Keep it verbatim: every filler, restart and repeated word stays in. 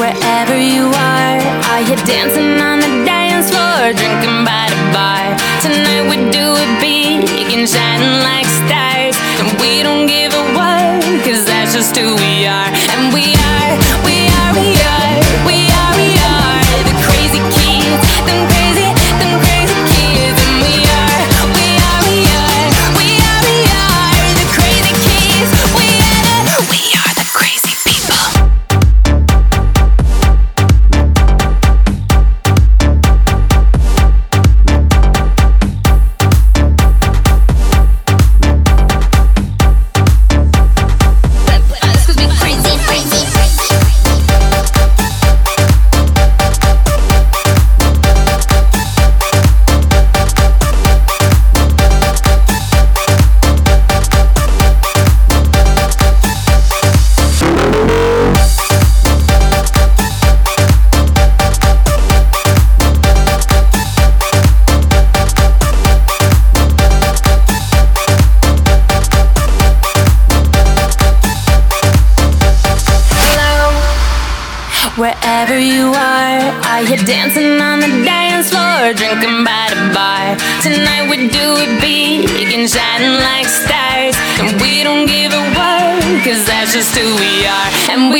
Wherever you are, are you dancing on the dance floor, drinking by the bar? Tonight we do it big and shining like stars, and we don't give a what, cause that's just who we are. And we are, we are, we are, we are, we are the crazy kids, them crazy, them crazy kids. And we are, we are, we are, we are, we are the crazy kids. We are the, we are the crazy people. Wherever you are, are you dancing on the dance floor, drinking by the bar? Tonight we do it big and shining like stars, and we don't give a what, cause that's just who we are. And we